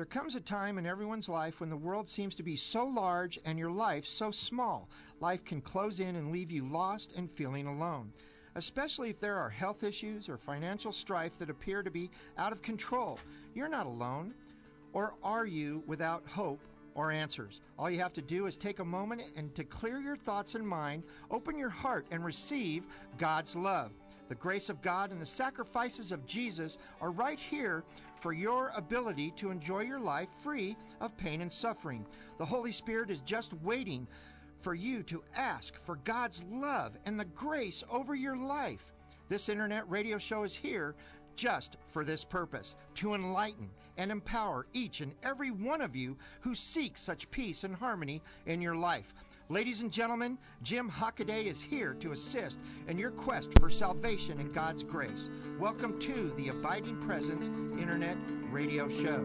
There comes a time in everyone's life when the world seems to be so large and your life so small. Life can close in and leave you lost and feeling alone, especially if there are health issues or financial strife that appear to be out of control. You're not alone. Or are you without hope or answers? All you have to do is take a moment and to clear your thoughts and mind, open your heart and receive God's love. The grace of God and the sacrifices of Jesus are right here for your ability to enjoy your life free of pain and suffering. The Holy Spirit is just waiting for you to ask for God's love and the grace over your life. This internet radio show is here just for this purpose, to enlighten and empower each and every one of you who seek such peace and harmony in your life. Ladies and gentlemen, Jim Hockaday is here to assist in your quest for salvation and God's grace. Welcome to the Abiding Presence Internet Radio Show.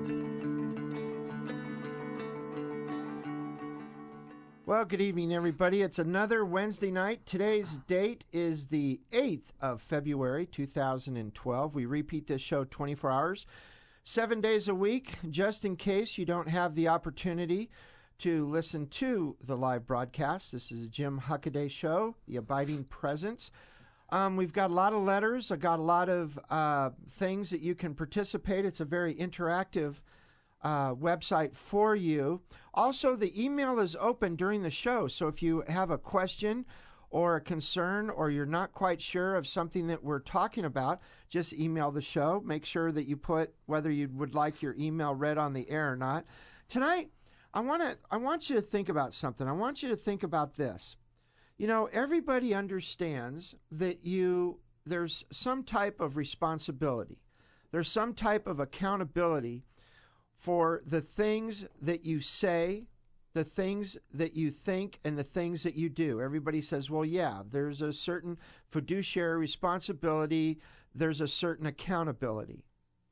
Well, good evening, everybody. It's another Wednesday night. Today's date is the 8th of February, 2012. We repeat this show 24 hours, 7 days a week, just in case you don't have the opportunity to listen to the live broadcast. This is the Jim Hockaday Show, the Abiding Presence. We've got a lot of letters. I've got a lot of things that you can participate. It's a very interactive website for you. Also, the email is open during the show, so if you have a question or a concern or you're not quite sure of something that we're talking about, just email the show. Make sure that you put whether you would like your email read on the air or not. Tonight, I want you to think about something. I want you to think about this. You know, everybody understands that there's some type of responsibility. There's some type of accountability for the things that you say, the things that you think, and the things that you do. Everybody says, well, yeah, there's a certain fiduciary responsibility. There's a certain accountability.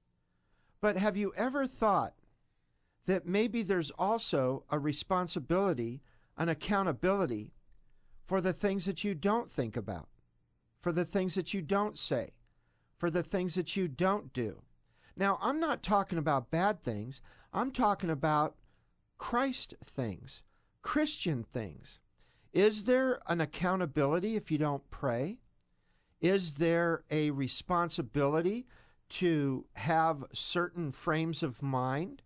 But have you ever thought that maybe there's also a responsibility, an accountability for the things that you don't think about, for the things that you don't say, for the things that you don't do? Now, I'm not talking about bad things. I'm talking about Christ things, Christian things. Is there an accountability if you don't pray? Is there a responsibility to have certain frames of mind?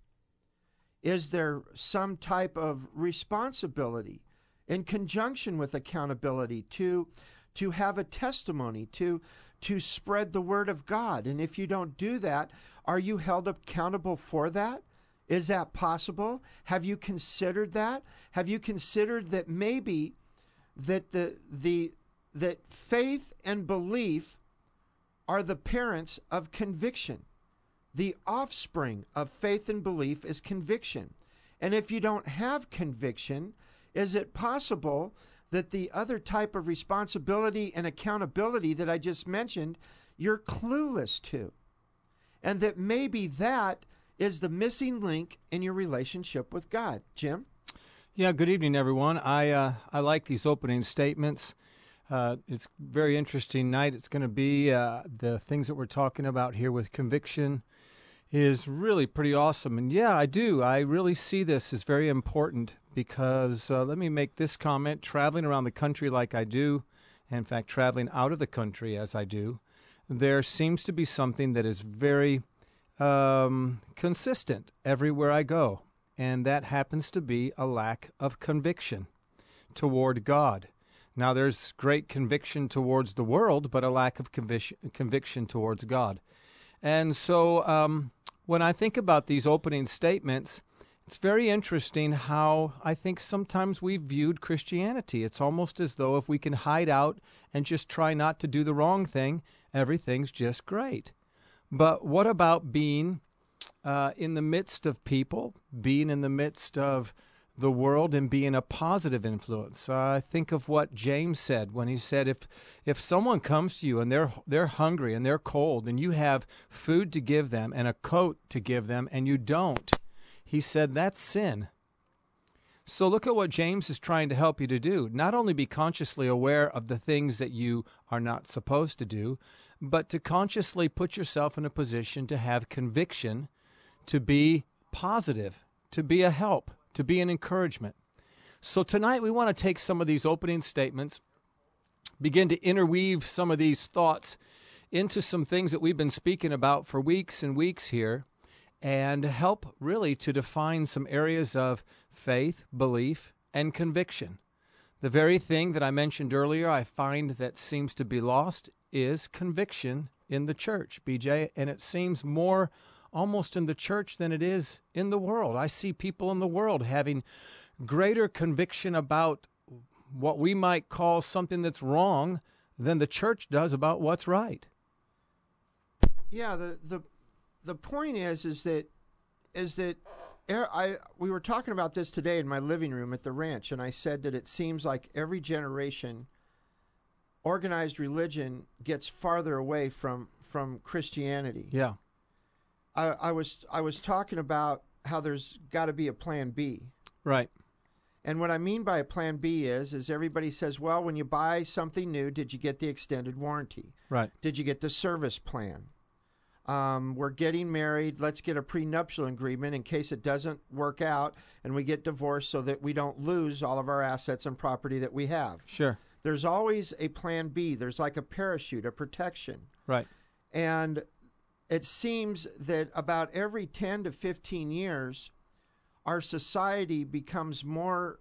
Is there some type of responsibility in conjunction with accountability to have a testimony, to spread the word of God? And if you don't do that, are you held accountable for that? Is that possible? Have you considered that? Have you considered that maybe that that faith and belief are the parents of conviction? The offspring of faith and belief is conviction. And if you don't have conviction, is it possible that the other type of responsibility and accountability that I just mentioned, you're clueless to? And that maybe that is the missing link in your relationship with God. Jim? Yeah, good evening, everyone. I like these opening statements. It's a very interesting night. It's going to be the things that we're talking about here with conviction is really pretty awesome. And yeah, I do. I really see this as very important because let me make this comment. Traveling around the country like I do, in fact, traveling out of the country as I do, there seems to be something that is very consistent everywhere I go, and that happens to be a lack of conviction toward God. Now, there's great conviction towards the world, but a lack of conviction towards God. And so when I think about these opening statements, it's very interesting how I think sometimes we've viewed Christianity. It's almost as though if we can hide out and just try not to do the wrong thing, everything's just great. But what about being in the midst of people, being in the midst of the world and being a positive influence? Think of what James said when he said, if someone comes to you and they're hungry and they're cold and you have food to give them and a coat to give them and you don't, he said that's sin. So look at what James is trying to help you to do. Not only be consciously aware of the things that you are not supposed to do, but to consciously put yourself in a position to have conviction, to be positive, to be a help, to be an encouragement. So tonight we want to take some of these opening statements, begin to interweave some of these thoughts into some things that we've been speaking about for weeks and weeks here, and help really to define some areas of faith, belief, and conviction. The very thing that I mentioned earlier I find that seems to be lost is conviction in the church, BJ, and it seems more almost in the church than it is in the world. I see people in the world having greater conviction about what we might call something that's wrong than the church does about what's right. Yeah, the point is that we were talking about this today in my living room at the ranch, and I said that it seems like every generation organized religion gets farther away from Christianity. Yeah. I was talking about how there's got to be a plan B. Right. And what I mean by a plan B is everybody says, well, when you buy something new, did you get the extended warranty? Right. Did you get the service plan? We're getting married. Let's get a prenuptial agreement in case it doesn't work out and we get divorced so that we don't lose all of our assets and property that we have. Sure. There's always a plan B. There's like a parachute, a protection. Right. And it seems that about every 10 to 15 years, our society becomes more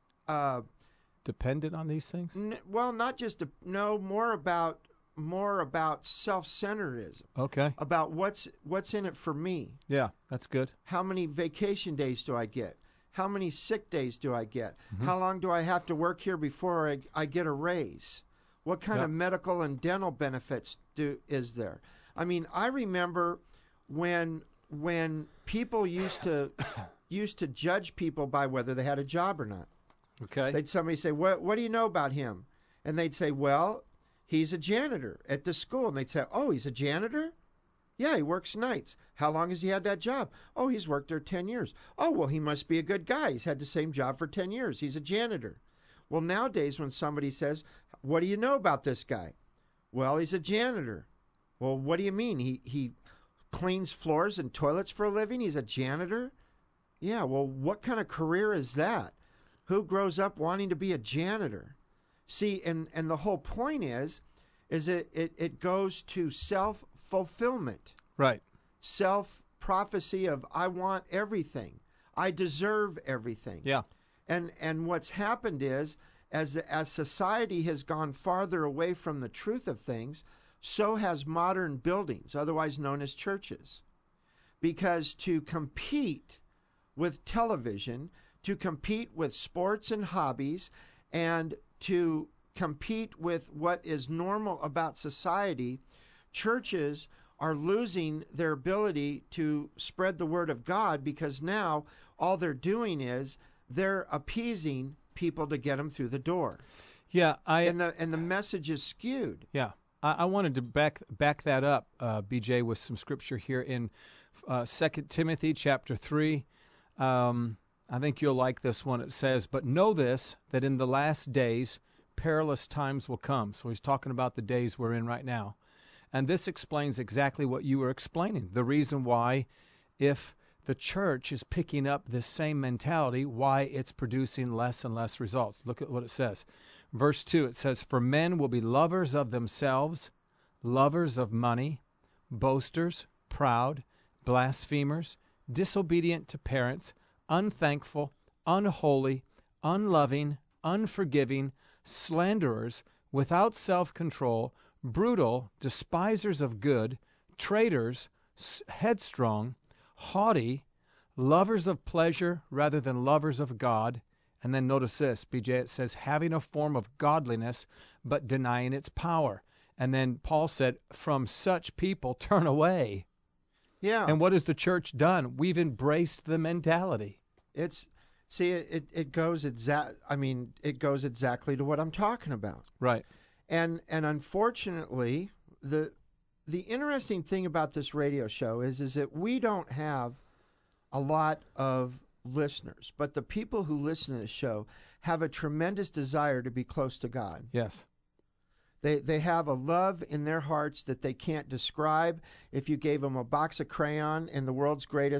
dependent on these things? Well, not just more about self-centeredism. Okay. About what's in it for me. Yeah, that's good. How many vacation days do I get? How many sick days do I get? Mm-hmm. How long do I have to work here before I get a raise? What kind of medical and dental benefits is there? I mean, I remember when people used to judge people by whether they had a job or not. Okay. Somebody say, "What do you know about him?" And they'd say, "Well, he's a janitor at the school." And they'd say, "Oh, he's a janitor? Yeah, he works nights. How long has he had that job?" "Oh, he's worked there 10 years. "Oh, well, he must be a good guy. He's had the same job for 10 years. He's a janitor." Well, nowadays when somebody says, "What do you know about this guy?" "Well, he's a janitor." "Well, what do you mean? He cleans floors and toilets for a living? He's a janitor?" "Yeah, well, what kind of career is that? Who grows up wanting to be a janitor?" See, and the whole point is it goes to self-fulfillment. Right. Self-prophecy of I want everything. I deserve everything. Yeah. And what's happened is, as society has gone farther away from the truth of things, so has modern buildings, otherwise known as churches. Because to compete with television, to compete with sports and hobbies, and to compete with what is normal about society, churches are losing their ability to spread the word of God, because now all they're doing is they're appeasing people to get them through the door. Yeah, and the message is skewed. Yeah, I wanted to back that up, BJ, with some scripture here in 2 Timothy chapter 3. I think you'll like this one. It says, "But know this, that in the last days perilous times will come." So he's talking about the days we're in right now. And this explains exactly what you were explaining. The reason why, if the church is picking up this same mentality, why it's producing less and less results. Look at what it says. Verse 2, it says, "For men will be lovers of themselves, lovers of money, boasters, proud, blasphemers, disobedient to parents, unthankful, unholy, unloving, unforgiving, slanderers, without self-control, brutal, despisers of good, traitors, headstrong, haughty, lovers of pleasure rather than lovers of God." And then notice this, BJ, it says, "having a form of godliness, but denying its power." And then Paul said, "From such people turn away." Yeah. And what has the church done? We've embraced the mentality. It goes exactly to what I'm talking about. Right. And unfortunately, the interesting thing about this radio show is that we don't have a lot of listeners, but the people who listen to this show have a tremendous desire to be close to God. Yes. They have a love in their hearts that they can't describe. If you gave them a box of crayon and the world's greatest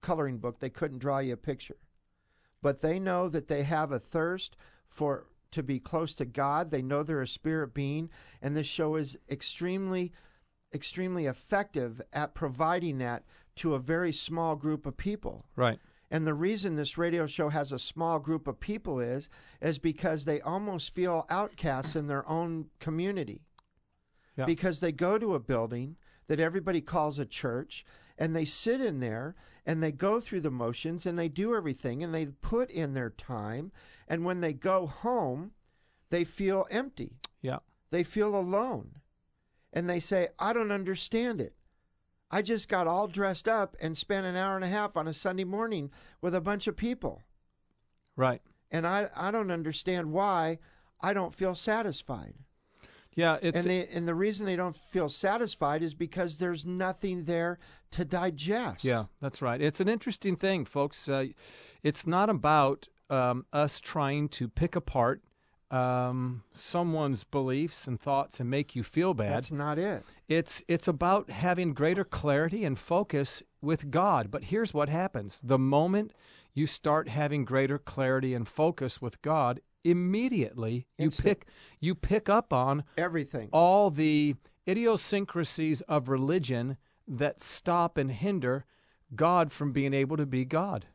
coloring book, they couldn't draw you a picture. But they know that they have a thirst to be close to God. They know they're a spirit being, and this show is extremely effective at providing that to a very small group of people. Right. And the reason this radio show has a small group of people is because they almost feel outcasts in their own community. Yeah. Because they go to a building that everybody calls a church, and they sit in there, and they go through the motions, and they do everything, and they put in their time, and when they go home, they feel empty. Yeah. They feel alone. And they say, I don't understand it. I just got all dressed up and spent an hour and a half on a Sunday morning with a bunch of people. Right. And I don't understand why I don't feel satisfied. Yeah, and the reason they don't feel satisfied is because there's nothing there to digest. Yeah, that's right. It's an interesting thing, folks. It's not about us trying to pick apart someone's beliefs and thoughts and make you feel bad. That's not it. It's about having greater clarity and focus with God. But here's what happens. The moment you start having greater clarity and focus with God, immediately you pick up on everything, all the idiosyncrasies of religion that stop and hinder God from being able to be God.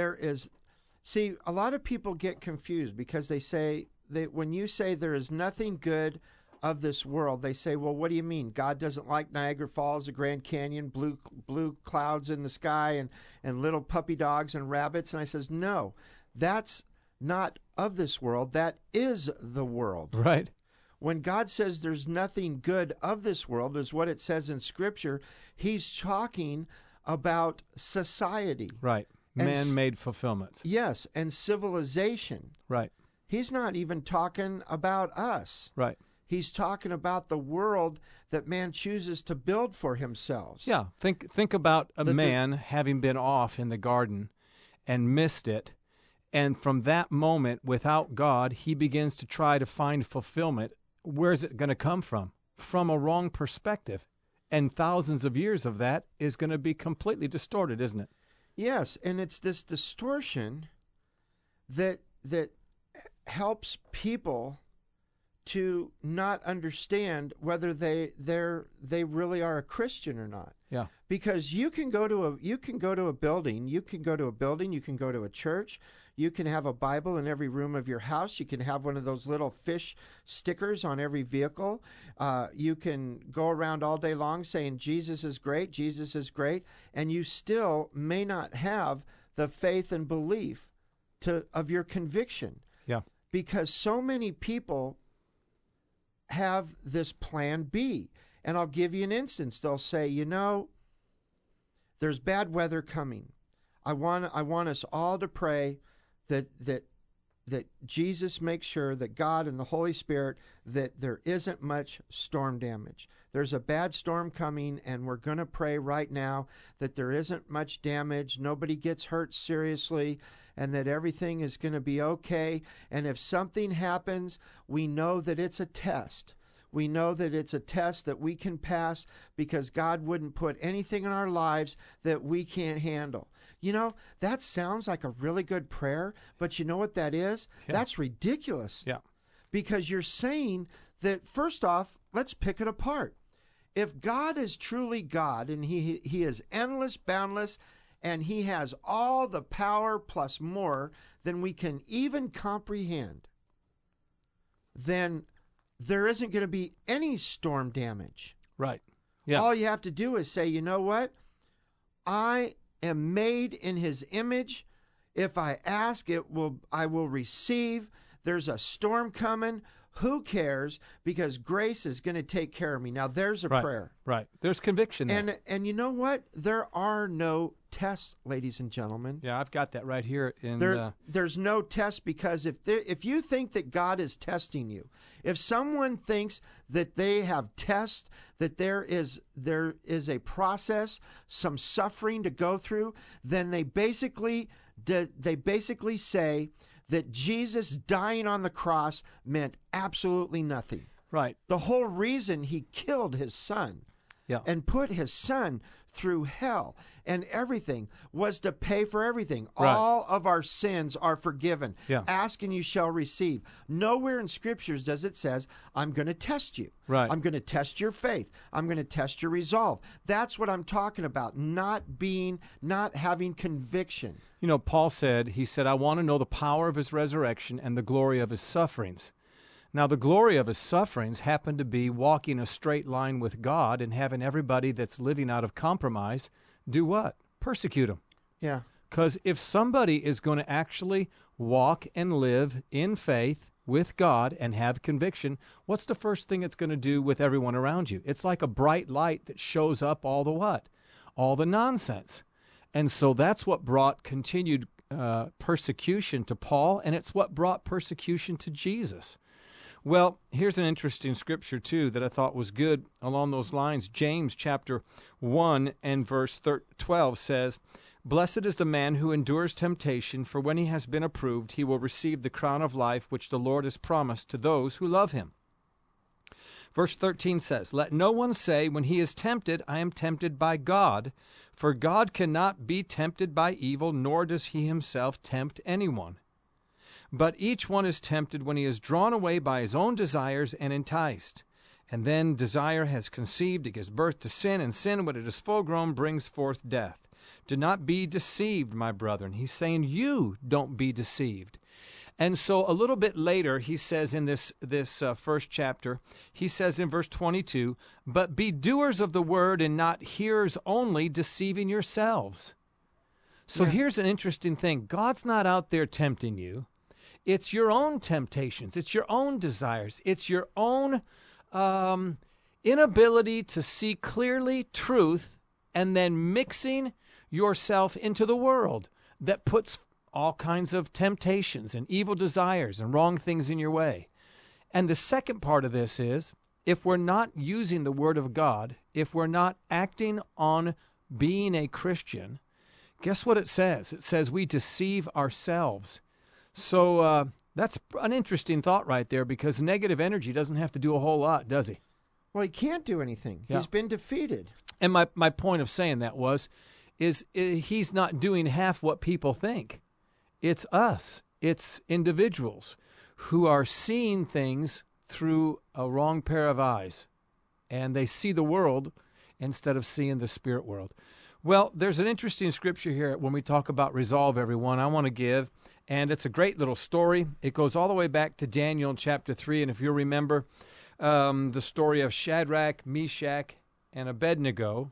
See, a lot of people get confused because they say when you say there is nothing good of this world, they say, well, what do you mean? God doesn't like Niagara Falls, the Grand Canyon, blue clouds in the sky, and little puppy dogs and rabbits? And I says, no, that's not of this world. That is the world. Right. When God says there's nothing good of this world, is what it says in Scripture, he's talking about society. Right. Man-made fulfillment. Yes, and civilization. Right. He's not even talking about us. Right. He's talking about the world that man chooses to build for himself. Yeah. Think about a man having been off in the garden and missed it. And from that moment, without God, he begins to try to find fulfillment. Where's it going to come from? From a wrong perspective. And thousands of years of that is going to be completely distorted, isn't it? Yes, and it's this distortion that helps people to not understand whether they really are a Christian or not. Yeah. Because you can go to a building, you can go to a church, you can have a Bible in every room of your house, you can have one of those little fish stickers on every vehicle. You can go around all day long saying Jesus is great, and you still may not have the faith and belief of your conviction. Yeah. Because so many people have this plan B. And I'll give you an instance. They'll say, there's bad weather coming. I want us all to pray that Jesus makes sure that God and the Holy Spirit, that there isn't much storm damage. There's a bad storm coming, and we're going to pray right now that there isn't much damage, nobody gets hurt seriously, and that everything is going to be okay. And if something happens, we know that it's a test. We know that it's a test that we can pass because God wouldn't put anything in our lives that we can't handle. That sounds like a really good prayer, but you know what that is? Yeah. That's ridiculous. Yeah. Because you're saying that, first off, let's pick it apart. If God is truly God and he is endless, boundless, and he has all the power plus more than we can even comprehend, then there isn't going to be any storm damage. Right. Yeah. All you have to do is say, you know what? I am made in his image. If I ask, I will receive. There's a storm coming. Who cares? Because grace is going to take care of me. Now, there's a prayer. Right. There's conviction there. And you know what? There are no tests, ladies and gentlemen. Yeah, I've got that right here. There's no test, because if you think that God is testing you, if someone thinks that they have tests, that there is a process, some suffering to go through, then they basically say that Jesus dying on the cross meant absolutely nothing. Right. The whole reason he killed his son Yeah. and put his son through hell, and everything was to pay for everything. Right. All of our sins are forgiven. Yeah. Ask and you shall receive. Nowhere in scriptures does it says, I'm going to test you. Right. I'm going to test your faith. I'm going to test your resolve. That's what I'm talking about. Not having conviction. You know, Paul said, I want to know the power of his resurrection and the glory of his sufferings. Now, the glory of his sufferings happened to be walking a straight line with God and having everybody that's living out of compromise do what? Persecute him. Yeah. Because if somebody is going to actually walk and live in faith with God and have conviction, what's the first thing it's going to do with everyone around you? It's like a bright light that shows up all the what? All the nonsense. And so that's what brought continued persecution to Paul, and it's what brought persecution to Jesus. Well, here's an interesting scripture, too, that I thought was good along those lines. James chapter 1 and verse 12 says, "Blessed is the man who endures temptation, for when he has been approved, he will receive the crown of life which the Lord has promised to those who love him." Verse 13 says, "Let no one say when he is tempted, I am tempted by God, for God cannot be tempted by evil, nor does he himself tempt anyone. But each one is tempted when he is drawn away by his own desires and enticed. And then desire has conceived, it gives birth to sin, and sin, when it is full grown, brings forth death. Do not be deceived, my brethren." He's saying you don't be deceived. And so a little bit later, he says in this first chapter, he says in verse 22, "But be doers of the word and not hearers only, deceiving yourselves." So here's an interesting thing. God's not out there tempting you. It's your own temptations. It's your own desires. It's your own inability to see clearly truth and then mixing yourself into the world that puts all kinds of temptations and evil desires and wrong things in your way. And the second part of this is, if we're not using the Word of God, if we're not acting on being a Christian, guess what it says? It says we deceive ourselves. So that's an interesting thought right there, because negative energy doesn't have to do a whole lot, does he? Well, he can't do anything. Yeah. He's been defeated. And my point of saying that is he's not doing half what people think. It's us. It's individuals who are seeing things through a wrong pair of eyes, and they see the world instead of seeing the spirit world. Well, there's an interesting scripture here when we talk about resolve, everyone, I want to give, and it's a great little story. It goes all the way back to Daniel chapter 3, and if you remember the story of Shadrach, Meshach, and Abednego,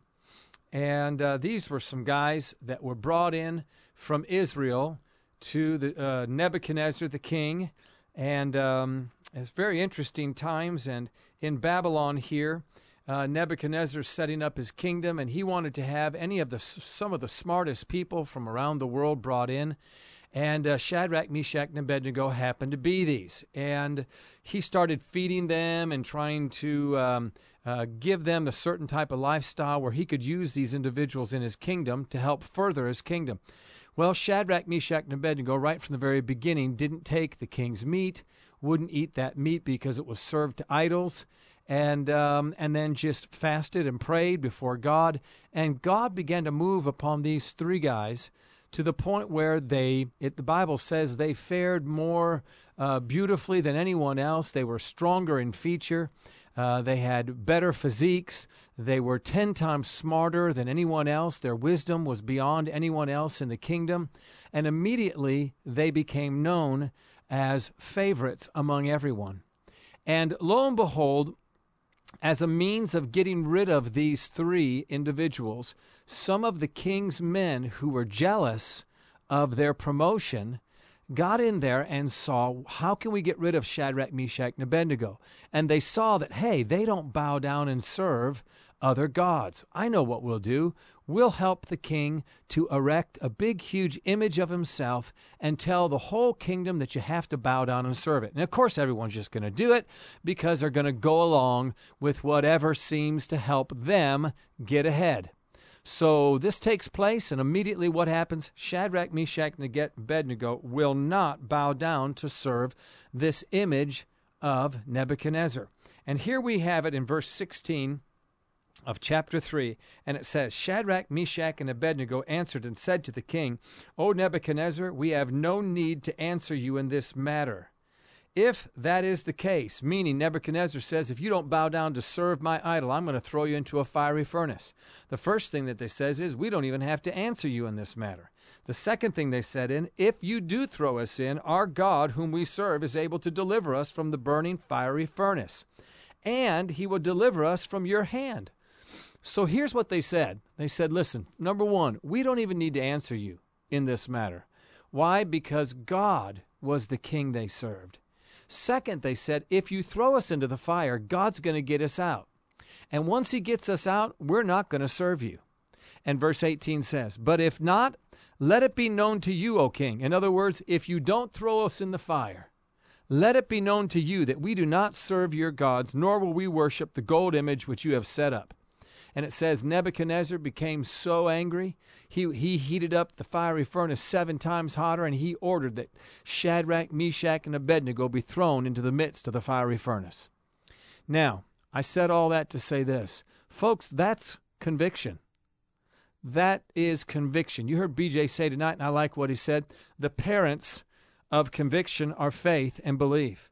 and these were some guys that were brought in from Israel to the Nebuchadnezzar the king, and it's very interesting times. And in Babylon here, Nebuchadnezzar's setting up his kingdom, and he wanted to have some of the smartest people from around the world brought in. And Shadrach, Meshach, and Abednego happened to be these. And he started feeding them and trying to give them a certain type of lifestyle where he could use these individuals in his kingdom to help further his kingdom. Well, Shadrach, Meshach, and Abednego, right from the very beginning, didn't take the king's meat, wouldn't eat that meat because it was served to idols, and then just fasted and prayed before God. And God began to move upon these three guys to the point where the Bible says they fared more beautifully than anyone else. They were stronger in feature. They had better physiques. They were 10 times smarter than anyone else. Their wisdom was beyond anyone else in the kingdom. And immediately they became known as favorites among everyone. And lo and behold, as a means of getting rid of these three individuals, some of the king's men who were jealous of their promotion got in there and saw, how can we get rid of Shadrach, Meshach, and Abednego? And they saw that, hey, they don't bow down and serve other gods. I know what we'll do. We'll help the king to erect a big, huge image of himself and tell the whole kingdom that you have to bow down and serve it. And of course, everyone's just going to do it because they're going to go along with whatever seems to help them get ahead. So this takes place, and immediately what happens? Shadrach, Meshach, and Abednego will not bow down to serve this image of Nebuchadnezzar. And here we have it in verse 16 of chapter 3, and it says, Shadrach, Meshach, and Abednego answered and said to the king, O Nebuchadnezzar, we have no need to answer you in this matter. If that is the case, meaning Nebuchadnezzar says, if you don't bow down to serve my idol, I'm going to throw you into a fiery furnace. The first thing that they says is, we don't even have to answer you in this matter. The second thing they said if you do throw us in, our God whom we serve is able to deliver us from the burning fiery furnace, and he will deliver us from your hand. So here's what they said. They said, listen, number one, we don't even need to answer you in this matter. Why? Because God was the king they served. Second, they said, if you throw us into the fire, God's going to get us out. And once he gets us out, we're not going to serve you. And verse 18 says, but if not, let it be known to you, O king. In other words, if you don't throw us in the fire, let it be known to you that we do not serve your gods, nor will we worship the gold image which you have set up. And it says Nebuchadnezzar became so angry, he heated up the fiery furnace 7 times hotter, and he ordered that Shadrach, Meshach, and Abednego be thrown into the midst of the fiery furnace. Now, I said all that to say this. Folks, that's conviction. That is conviction. You heard BJ say tonight, and I like what he said, the parents of conviction are faith and belief.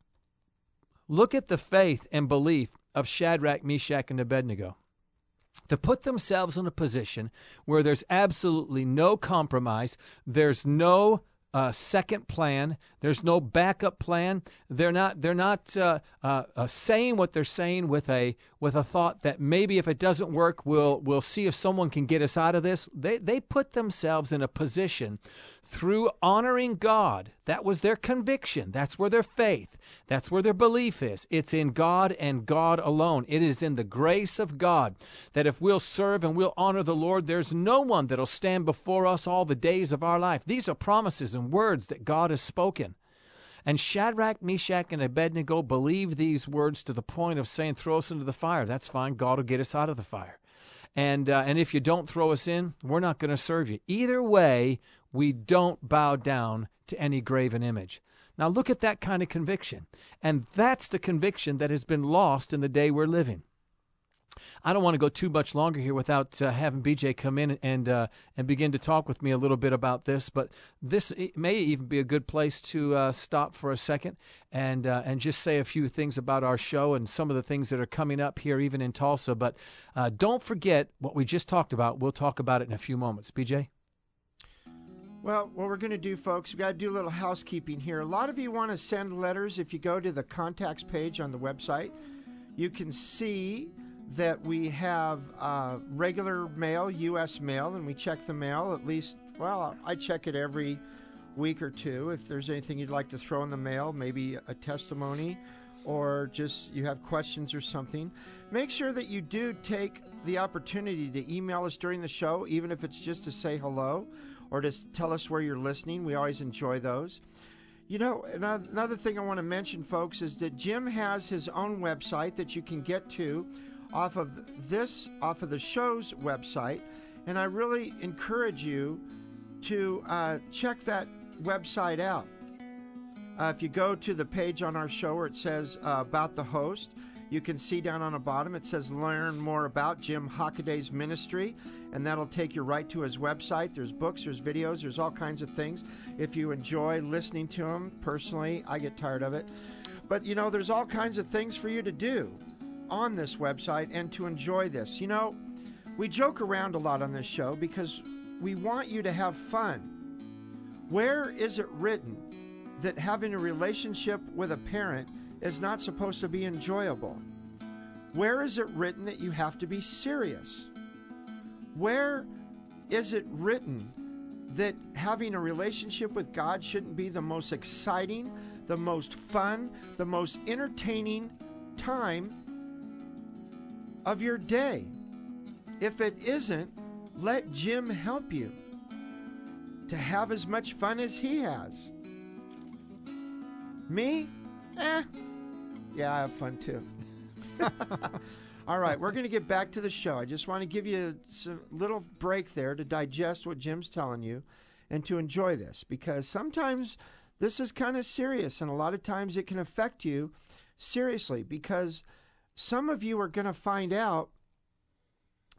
Look at the faith and belief of Shadrach, Meshach, and Abednego. To put themselves in a position where there's absolutely no compromise, there's no second plan, there's no backup plan. They're not saying what they're saying with a thought that maybe if it doesn't work, we'll see if someone can get us out of this. They put themselves in a position through honoring God. That was their conviction. That's where their faith, that's where their belief is. It's in God and God alone. It is in the grace of God that if we'll serve and we'll honor the Lord, there's no one that'll stand before us all the days of our life. These are promises and words that God has spoken. And Shadrach, Meshach, and Abednego believed these words to the point of saying, throw us into the fire. That's fine. God will get us out of the fire. And if you don't throw us in, we're not going to serve you. Either way, we don't bow down to any graven image. Now look at that kind of conviction. And that's the conviction that has been lost in the day we're living. I don't want to go too much longer here without having BJ come in and begin to talk with me a little bit about this. But this may even be a good place to stop for a second and just say a few things about our show and some of the things that are coming up here, even in Tulsa. But don't forget what we just talked about. We'll talk about it in a few moments. BJ? Well, what we're going to do, folks, we've got to do a little housekeeping here. A lot of you want to send letters. If you go to the contacts page on the website, you can see that we have regular mail, U.S. mail, and we check the mail at least, well, I check it every week or two. If there's anything you'd like to throw in the mail, maybe a testimony, or just you have questions or something, make sure that you do take the opportunity to email us during the show, even if it's just to say hello or to tell us where you're listening. We always enjoy those. You know, another thing I want to mention, folks, is that Jim has his own website that you can get to off of the show's website, and I really encourage you to check that website out. If you go to the page on our show where it says about the host, you can see down on the bottom it says learn more about Jim Hockaday's ministry, and that'll take you right to his website. There's books, there's videos, there's all kinds of things. If you enjoy listening to him, personally, I get tired of it. But, you know, there's all kinds of things for you to do on this website and to enjoy this. You know, we joke around a lot on this show because we want you to have fun. Where is it written that having a relationship with a parent is not supposed to be enjoyable? Where is it written that you have to be serious? Where is it written that having a relationship with God shouldn't be the most exciting, the most fun, the most entertaining time of your day? If it isn't, let Jim help you to have as much fun as he has. Me? Yeah, I have fun too. All right, we're going to get back to the show. I just want to give you a little break there to digest what Jim's telling you and to enjoy this, because sometimes this is kind of serious, and a lot of times it can affect you seriously, because some of you are going to find out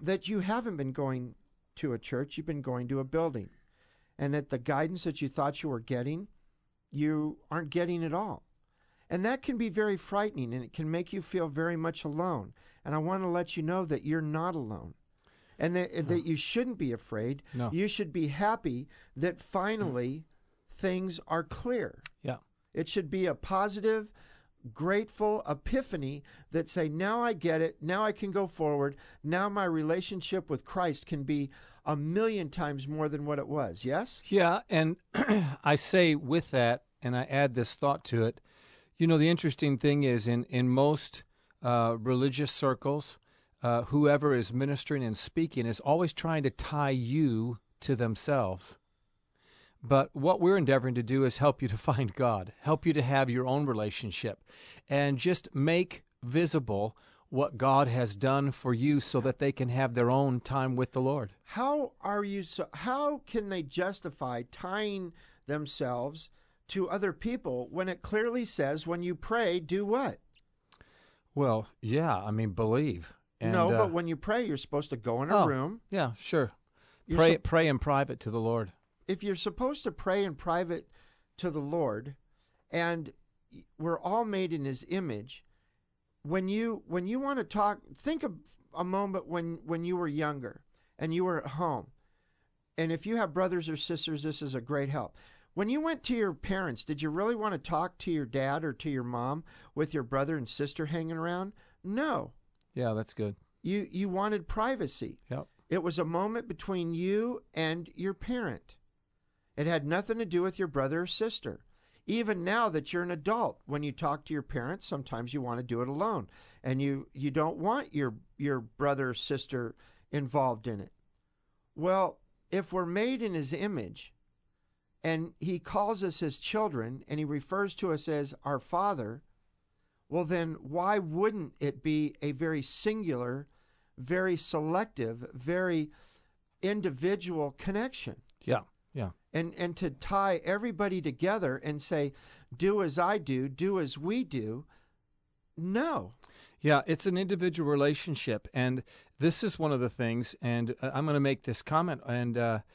that you haven't been going to a church, you've been going to a building, and that the guidance that you thought you were getting, you aren't getting at all. And that can be very frightening, and it can make you feel very much alone. And I want to let you know that you're not alone, and that you shouldn't be afraid. No. You should be happy that finally things are clear. Yeah. It should be a positive, grateful epiphany that say, now I get it. Now I can go forward. Now my relationship with Christ can be 1,000,000 times more than what it was. Yes? Yeah, and I say with that, and I add this thought to it, the interesting thing is in most religious circles, whoever is ministering and speaking is always trying to tie you to themselves. But what we're endeavoring to do is help you to find God, help you to have your own relationship, and just make visible what God has done for you so that they can have their own time with the Lord. How can they justify tying themselves to other people when it clearly says when you pray, do what? Well, yeah, believe. And, no, but when you pray, you're supposed to go in a room. Yeah, sure. You're Pray in private to the Lord. If you're supposed to pray in private to the Lord, and we're all made in His image, when you want to talk, think of a moment when you were younger and you were at home. And if you have brothers or sisters, this is a great help. When you went to your parents, did you really want to talk to your dad or to your mom with your brother and sister hanging around? No. Yeah, that's good. You wanted privacy. Yep. It was a moment between you and your parent. It had nothing to do with your brother or sister. Even now that you're an adult, when you talk to your parents, sometimes you want to do it alone. And you don't want your brother or sister involved in it. Well, if we're made in His image, and He calls us His children, and He refers to us as our Father, well then why wouldn't it be a very singular, very selective, very individual connection? Yeah, yeah. And to tie everybody together and say, do as I do as we do, no. Yeah, it's an individual relationship, and this is one of the things, and I'm going to make this comment, and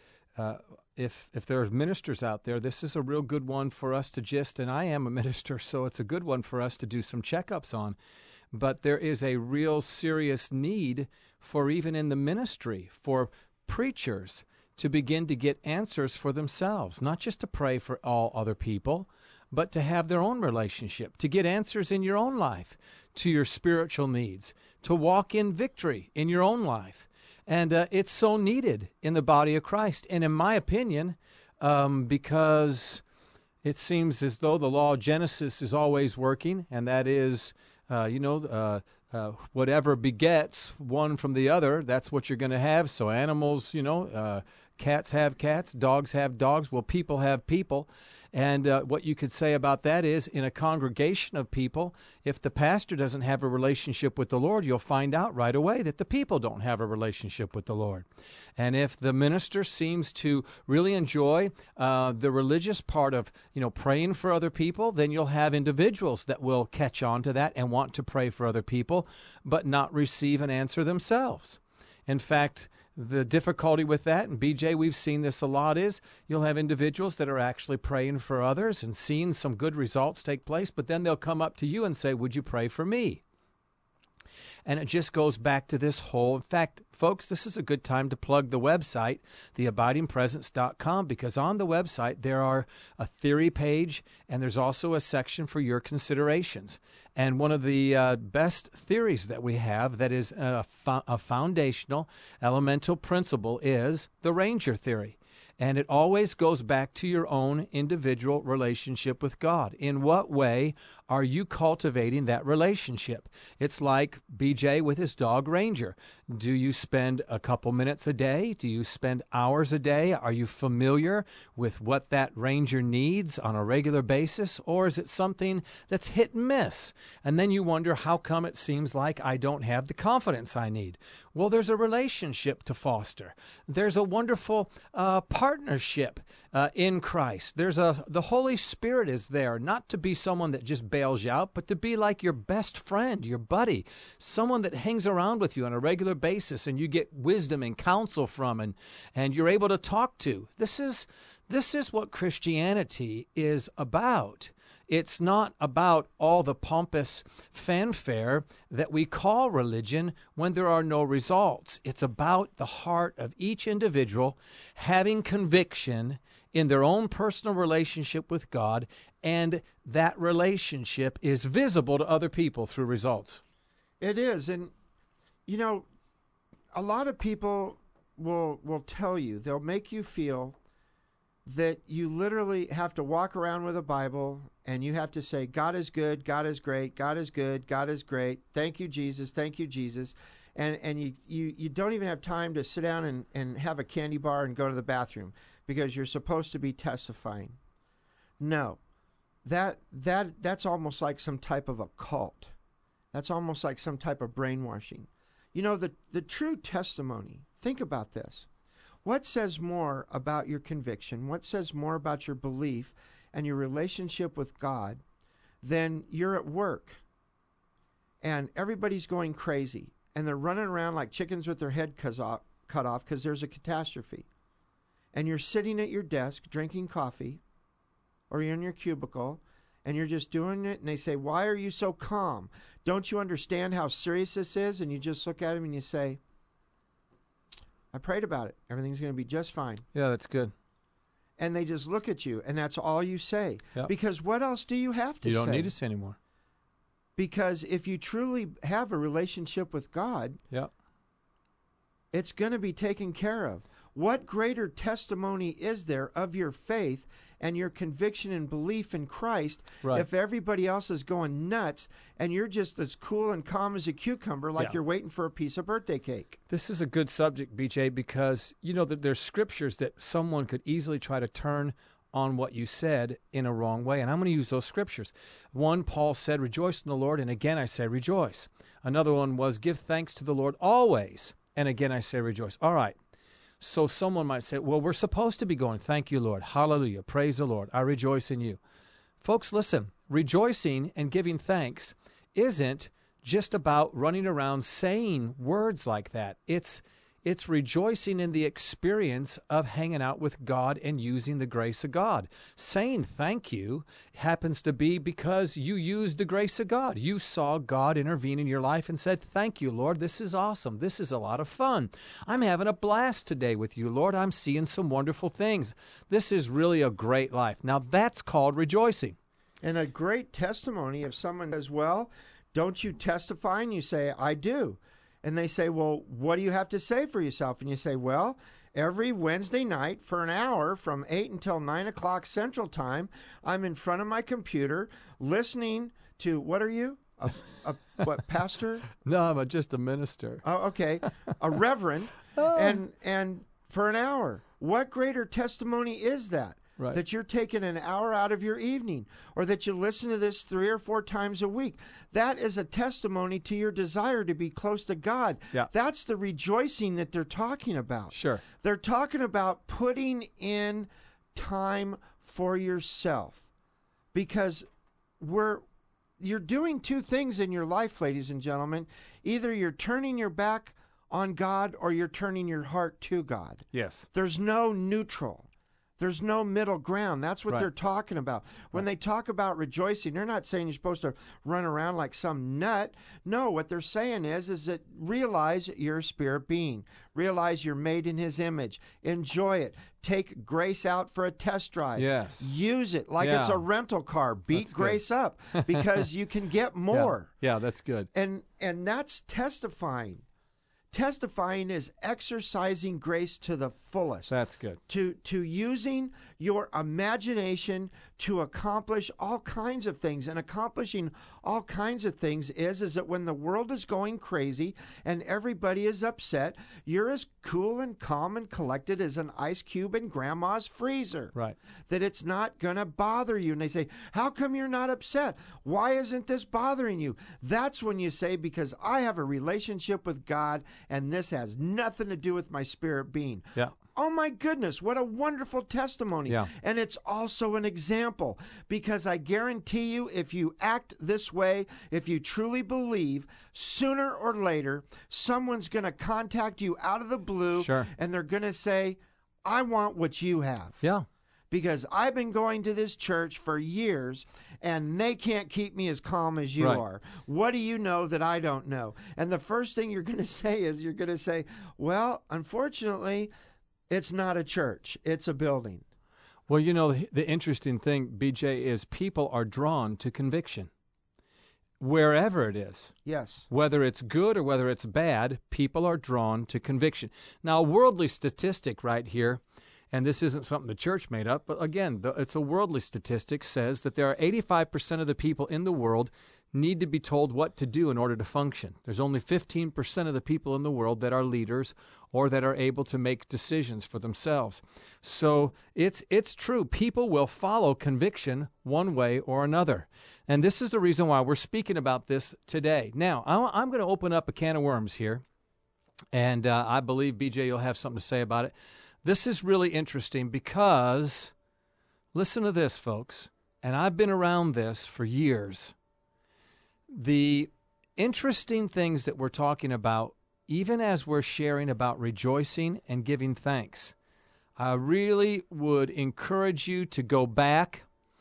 if there are ministers out there, this is a real good one for us to just, and I am a minister, so it's a good one for us to do some checkups on, but there is a real serious need for, even in the ministry, for preachers to begin to get answers for themselves, not just to pray for all other people, but to have their own relationship, to get answers in your own life to your spiritual needs, to walk in victory in your own life. And it's so needed in the body of Christ. And in my opinion, because it seems as though the law of Genesis is always working, and that is, whatever begets one from the other, that's what you're going to have. So animals, cats have cats, dogs have dogs, well, people have people. And what you could say about that is, in a congregation of people, if the pastor doesn't have a relationship with the Lord, you'll find out right away that the people don't have a relationship with the Lord. And if the minister seems to really enjoy the religious part of, praying for other people, then you'll have individuals that will catch on to that and want to pray for other people, but not receive an answer themselves. In fact, the difficulty with that, and BJ, we've seen this a lot, is you'll have individuals that are actually praying for others and seeing some good results take place, but then they'll come up to you and say, would you pray for me? And it just goes back to this whole, in fact, folks, this is a good time to plug the website, theabidingpresence.com, because on the website there are a theory page and there's also a section for your considerations. And one of the best theories that we have that is a foundational, elemental principle is the Ranger theory. And it always goes back to your own individual relationship with God. In what way are you cultivating that relationship? It's like BJ with his dog Ranger. Do you spend a couple minutes a day? Do you spend hours a day? Are you familiar with what that Ranger needs on a regular basis? Or is it something that's hit and miss? And then you wonder, how come it seems like I don't have the confidence I need? Well, there's a relationship to foster. There's a wonderful partnership in Christ. The Holy Spirit is there, not to be someone that just bails you out, but to be like your best friend, your buddy, someone that hangs around with you on a regular basis and you get wisdom and counsel from and you're able to talk to. This is what Christianity is about. It's not about all the pompous fanfare that we call religion when there are no results. It's about the heart of each individual having conviction in their own personal relationship with God, and that relationship is visible to other people through results. It is. And, you know, a lot of people will tell you, they'll make you feel that you literally have to walk around with a Bible and you have to say, God is good, God is great, God is good, God is great, thank you, Jesus, thank you, Jesus. And you don't even have time to sit down and have a candy bar and go to the bathroom because you're supposed to be testifying. No, that's almost like some type of a cult. That's almost like some type of brainwashing. You know, the true testimony, think about this. What says more about your conviction? What says more about your belief and your relationship with God than you're at work and everybody's going crazy and they're running around like chickens with their head cut off because there's a catastrophe. And you're sitting at your desk drinking coffee or you're in your cubicle and you're just doing it and they say, why are you so calm? Don't you understand how serious this is? And you just look at them and you say, I prayed about it. Everything's going to be just fine. Yeah, that's good. And they just look at you, and that's all you say. Yep. Because what else do you have to say? You don't need to say anymore. Because if you truly have a relationship with God, yep, it's going to be taken care of. What greater testimony is there of your faith and your conviction and belief in Christ if everybody else is going nuts and you're just as cool and calm as a cucumber like you're waiting for a piece of birthday cake? This is a good subject, BJ, because you know that there's scriptures that someone could easily try to turn on what you said in a wrong way. And I'm going to use those scriptures. One, Paul said, rejoice in the Lord. And again, I say rejoice. Another one was give thanks to the Lord always. And again, I say rejoice. All right. So someone might say, well, we're supposed to be going, thank you, Lord. Hallelujah. Praise the Lord. I rejoice in you. Folks, listen, rejoicing and giving thanks isn't just about running around saying words like that. It's rejoicing in the experience of hanging out with God and using the grace of God. Saying thank you happens to be because you used the grace of God. You saw God intervene in your life and said, thank you, Lord. This is awesome. This is a lot of fun. I'm having a blast today with you, Lord. I'm seeing some wonderful things. This is really a great life. Now, that's called rejoicing. And a great testimony if someone says, well, don't you testify? And you say, I do. And they say, well, what do you have to say for yourself? And you say, well, every Wednesday night for an hour from 8 until 9 o'clock Central Time, I'm in front of my computer listening to, what are you? What, pastor? No, I'm just a minister. Oh, okay. A reverend. And for an hour. What greater testimony is that? Right. That you're taking an hour out of your evening, or that you listen to this 3 or 4 times a week. That is a testimony to your desire to be close to God. Yeah. That's the rejoicing that they're talking about. Sure. They're talking about putting in time for yourself. Because you're doing 2 things in your life, ladies and gentlemen. Either you're turning your back on God or you're turning your heart to God. Yes. There's no neutral. There's no middle ground. That's what they're talking about. When they talk about rejoicing, they're not saying you're supposed to run around like some nut. No, what they're saying is that realize you're a spirit being. Realize you're made in His image. Enjoy it. Take grace out for a test drive. Yes. Use it like it's a rental car. Beat grace up because you can get more. Yeah, that's good. And that's testifying. Testifying is exercising grace to the fullest. That's good. To using your imagination to accomplish all kinds of things. And accomplishing all kinds of things is that when the world is going crazy and everybody is upset, you're as cool and calm and collected as an ice cube in grandma's freezer. Right. That it's not going to bother you. And they say, how come you're not upset? Why isn't this bothering you? That's when you say, because I have a relationship with God and this has nothing to do with my spirit being. Yeah. oh my goodness, what a wonderful testimony. Yeah. And it's also an example, because I guarantee you, if you act this way, if you truly believe, sooner or later, someone's going to contact you out of the blue, Sure. and they're going to say, I want what you have. Yeah. Because I've been going to this church for years, and they can't keep me as calm as you Right. are. What do you know that I don't know? And the first thing you're going to say is, you're going to say, well, unfortunately, it's not a church. It's a building. Well, you know, the interesting thing, BJ, is people are drawn to conviction. Wherever it is, Yes. whether it's good or whether it's bad, people are drawn to conviction. Now, a worldly statistic right here, and this isn't something the church made up, but again, it's a worldly statistic, says that there are 85% of the people in the world need to be told what to do in order to function. There's only 15% of the people in the world that are leaders or that are able to make decisions for themselves. So it's true. People will follow conviction one way or another. And this is the reason why we're speaking about this today. Now, I'm going to open up a can of worms here, and I believe, BJ, you'll have something to say about it. This is really interesting because, listen to this, folks, and I've been around this for years. The interesting things that we're talking about, even as we're sharing about rejoicing and giving thanks, I really would encourage you to go back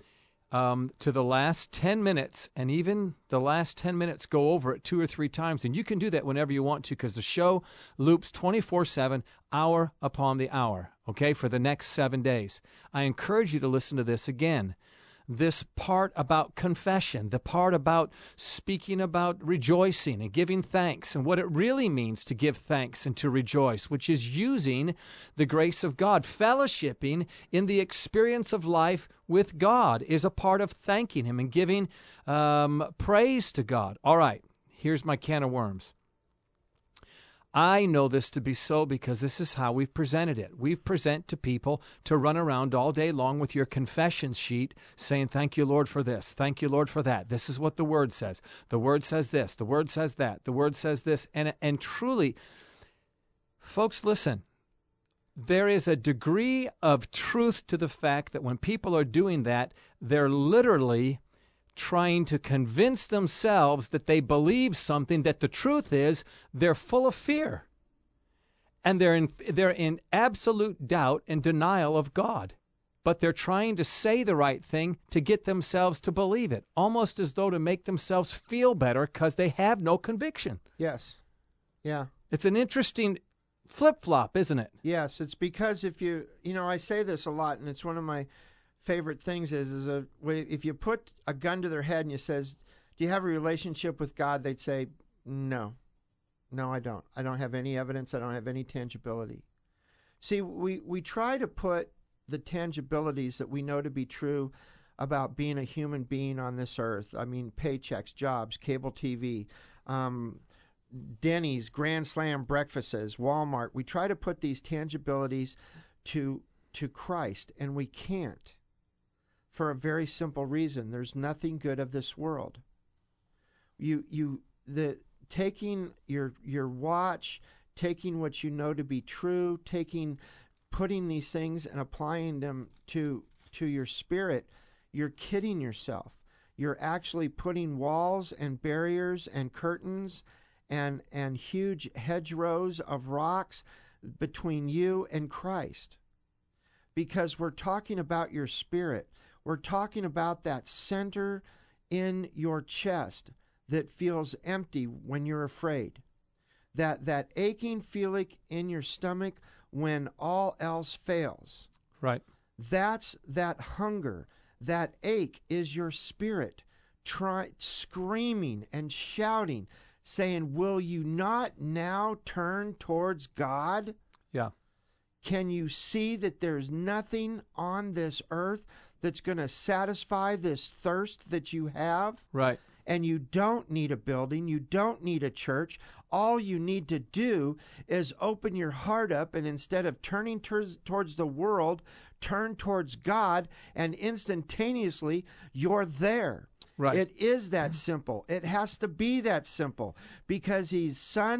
to the last 10 minutes, and even the last 10 minutes, go over it 2 or 3 times. And you can do that whenever you want to, because the show loops 24/7, hour upon the hour, okay, for the next 7 days. I encourage you to listen to this again. This part about confession, the part about speaking about rejoicing and giving thanks, and what it really means to give thanks and to rejoice, which is using the grace of God. Fellowshipping in the experience of life with God is a part of thanking Him and giving praise to God. All right, here's my can of worms. I know this to be so because this is how we've presented it. We've presented to people to run around all day long with your confession sheet saying, thank you, Lord, for this. Thank you, Lord, for that. This is what the Word says. The Word says this. The Word says that. The Word says this. And truly, folks, listen, there is a degree of truth to the fact that when people are doing that, they're literally trying to convince themselves that they believe something that the truth is they're full of fear. And they're in absolute doubt and denial of God. But they're trying to say the right thing to get themselves to believe it, almost as though to make themselves feel better because they have no conviction. Yes. Yeah. It's an interesting flip-flop, isn't it? Yes. It's because if I say this a lot, and it's one of my favorite things is if you put a gun to their head and you says, do you have a relationship with God? They'd say, no, I don't. I don't have any evidence. I don't have any tangibility. See, we try to put the tangibilities that we know to be true about being a human being on this earth. I mean, paychecks, jobs, cable TV, Denny's, Grand Slam breakfasts, Walmart. We try to put these tangibilities to Christ, and we can't. For a very simple reason. There's nothing good of this world. Taking your watch, taking what you know to be true, putting these things and applying them to your spirit, you're kidding yourself. You're actually putting walls and barriers and curtains and huge hedgerows of rocks between you and Christ. Because we're talking about your spirit. We're talking about that center in your chest that feels empty when you're afraid. That aching feeling in your stomach when all else fails. Right. That's that hunger. That ache is your spirit screaming and shouting, saying, will you not now turn towards God? Yeah. Can you see that there's nothing on this earth that's going to satisfy this thirst that you have? Right. And you don't need a building. You don't need a church. All you need to do is open your heart up, and instead of turning towards the world, turn towards God, and instantaneously you're there. Right. It is that simple. It has to be that simple because He's Son,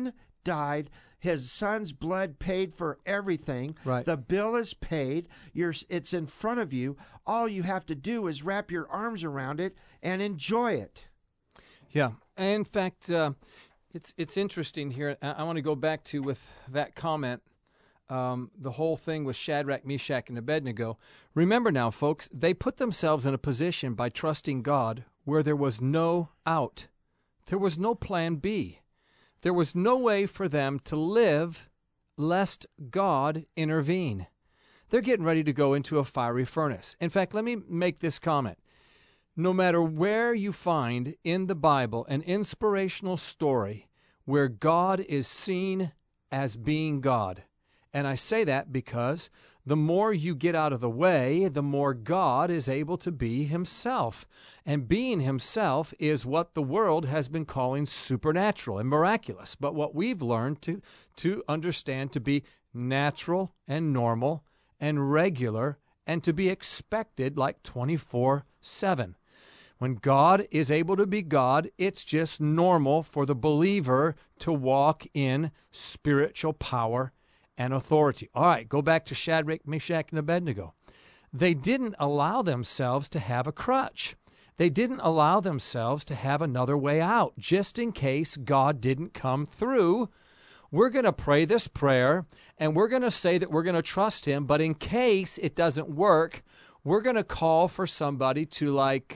died. His son's blood paid for everything. Right. The bill is paid. It's in front of you. All you have to do is wrap your arms around it and enjoy it. Yeah. In fact, it's interesting here. I want to go back to with that comment, the whole thing with Shadrach, Meshach, and Abednego. Remember now, folks, they put themselves in a position by trusting God where there was no out. There was no plan B. There was no way for them to live lest God intervene. They're getting ready to go into a fiery furnace. In fact, let me make this comment. No matter where you find in the Bible an inspirational story where God is seen as being God, and I say that because the more you get out of the way, the more God is able to be himself. And being himself is what the world has been calling supernatural and miraculous, but what we've learned to understand to be natural and normal and regular and to be expected like 24/7. When God is able to be God, it's just normal for the believer to walk in spiritual power and authority. All right, go back to Shadrach, Meshach, and Abednego. They didn't allow themselves to have a crutch. They didn't allow themselves to have another way out, just in case God didn't come through. We're going to pray this prayer, and we're going to say that we're going to trust him, but in case it doesn't work, we're going to call for somebody to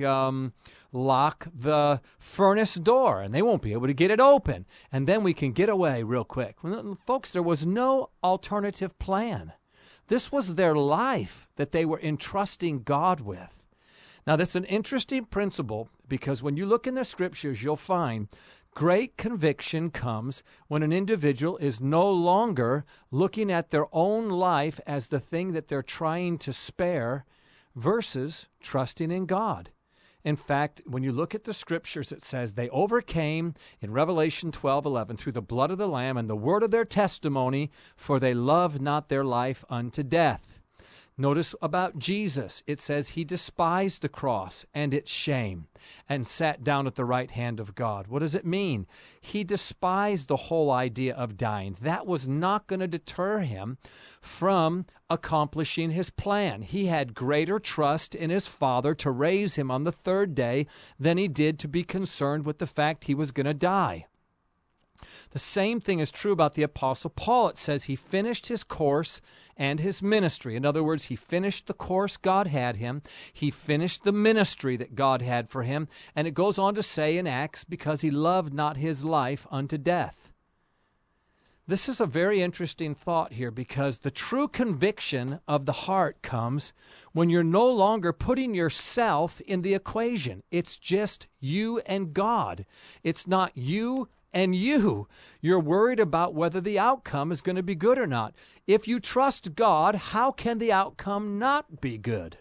lock the furnace door, and they won't be able to get it open. And then we can get away real quick. Folks, there was no alternative plan. This was their life that they were entrusting God with. Now, that's an interesting principle because when you look in the scriptures, you'll find great conviction comes when an individual is no longer looking at their own life as the thing that they're trying to spare versus trusting in God. In fact, when you look at the scriptures, it says they overcame in Revelation 12:11 through the blood of the Lamb and the word of their testimony, for they loved not their life unto death. Notice about Jesus, it says he despised the cross and its shame and sat down at the right hand of God. What does it mean? He despised the whole idea of dying. That was not going to deter him from accomplishing his plan. He had greater trust in his Father to raise him on the third day than he did to be concerned with the fact he was going to die. The same thing is true about the Apostle Paul. It says he finished his course and his ministry. In other words, he finished the course God had him. He finished the ministry that God had for him. And it goes on to say in Acts, because he loved not his life unto death. This is a very interesting thought here because the true conviction of the heart comes when you're no longer putting yourself in the equation. It's just you and God. It's not you and you. You're worried about whether the outcome is going to be good or not. If you trust God, how can the outcome not be good?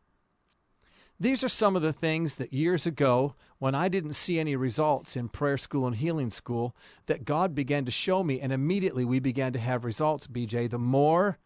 These are some of the things that years ago, when I didn't see any results in prayer school and healing school, that God began to show me, and immediately we began to have results, BJ, the more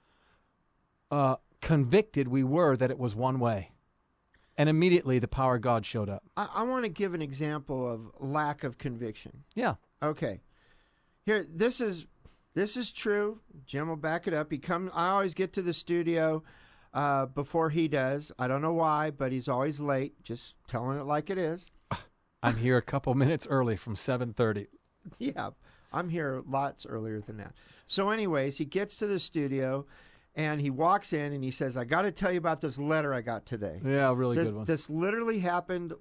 convicted we were that it was one way. And immediately the power of God showed up. I want to give an example of lack of conviction. Yeah. Okay. Here, this is true. Jim will back it up. I always get to the studio before he does. I don't know why, but he's always late. Just telling it like it is. I'm here a couple minutes early from 7:30. Yeah, I'm here lots earlier than that. So anyways, he gets to the studio, and he walks in, and he says, I got to tell you about this letter I got today. Yeah, really good one. This literally happened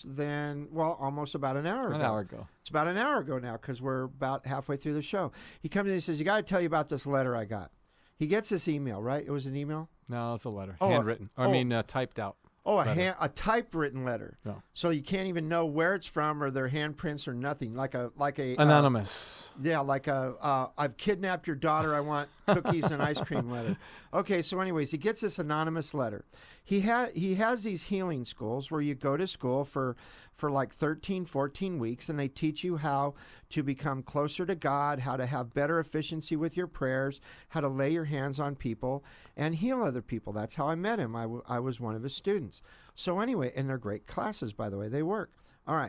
almost about an hour ago. An hour ago. It's about an hour ago now because we're about halfway through the show. He comes in and he says, you got to tell you about this letter I got. He gets this email, right? It was an email? No, it's a letter. Oh, handwritten. Typed out. Oh, a typewritten letter. No. So you can't even know where it's from or their handprints or nothing. Like a anonymous. I've kidnapped your daughter. I want cookies and ice cream letter. Okay, so anyways, he gets this anonymous letter. He has these healing schools where you go to school for like 13, 14 weeks, and they teach you how to become closer to God, how to have better efficiency with your prayers, how to lay your hands on people and heal other people. That's how I met him. I was one of his students. So anyway, and they're great classes, by the way. They work. All right.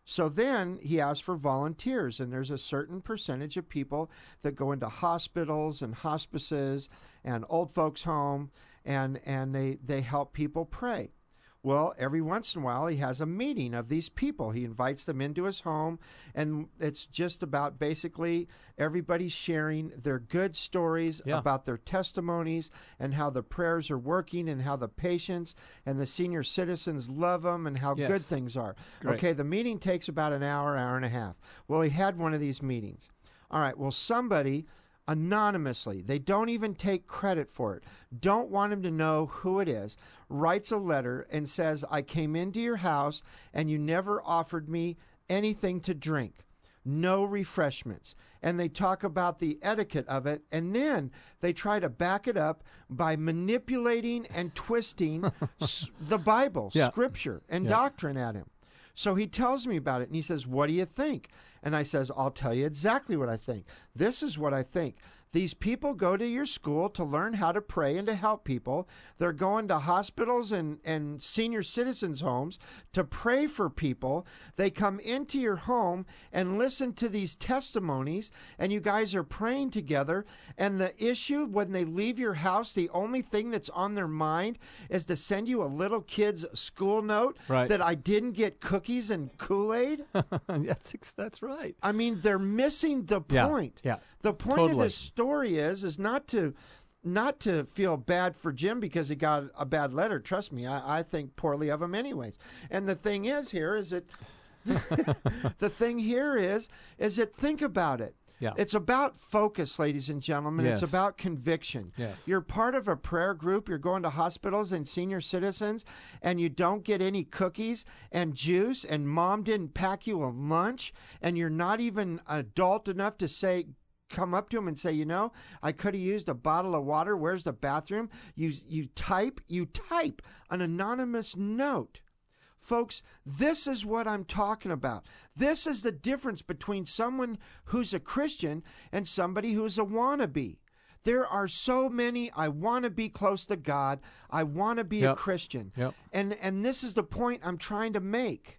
So then he asked for volunteers, and there's a certain percentage of people that go into hospitals and hospices and old folks' home, and they help people pray. Well, every once in a while, he has a meeting of these people. He invites them into his home, and it's just about basically everybody sharing their good stories about their testimonies and how the prayers are working and how the patients and the senior citizens love them and how good things are. Great. Okay, the meeting takes about an hour, hour and a half. Well, he had one of these meetings. All right, well, somebody anonymously, they don't even take credit for it, don't want him to know who it is, writes a letter and says, I came into your house and you never offered me anything to drink, no refreshments. And they talk about the etiquette of it, and then they try to back it up by manipulating and twisting the Bible, Scripture, and doctrine at him. So he tells me about it, and he says, what do you think? And I says, I'll tell you exactly what I think. This is what I think. These people go to your school to learn how to pray and to help people. They're going to hospitals and senior citizens' homes to pray for people. They come into your home and listen to these testimonies, and you guys are praying together. And the issue, when they leave your house, the only thing that's on their mind is to send you a little kid's school note that I didn't get cookies and Kool-Aid. That's right. I mean, they're missing the point. Yeah. The point of this story is not to feel bad for Jim because he got a bad letter. Trust me, I think poorly of him anyways. And the thing is here is that think about it. Yeah. It's about focus, ladies and gentlemen. Yes. It's about conviction. Yes. You're part of a prayer group. You're going to hospitals and senior citizens, and you don't get any cookies and juice, and mom didn't pack you a lunch, and you're not even adult enough to come up to him and say, you know, I could have used a bottle of water. Where's the bathroom? You type an anonymous note. Folks, this is what I'm talking about. This is the difference between someone who's a Christian and somebody who's a wannabe. There are so many, I want to be close to God. I want to be a Christian. Yep. And this is the point I'm trying to make.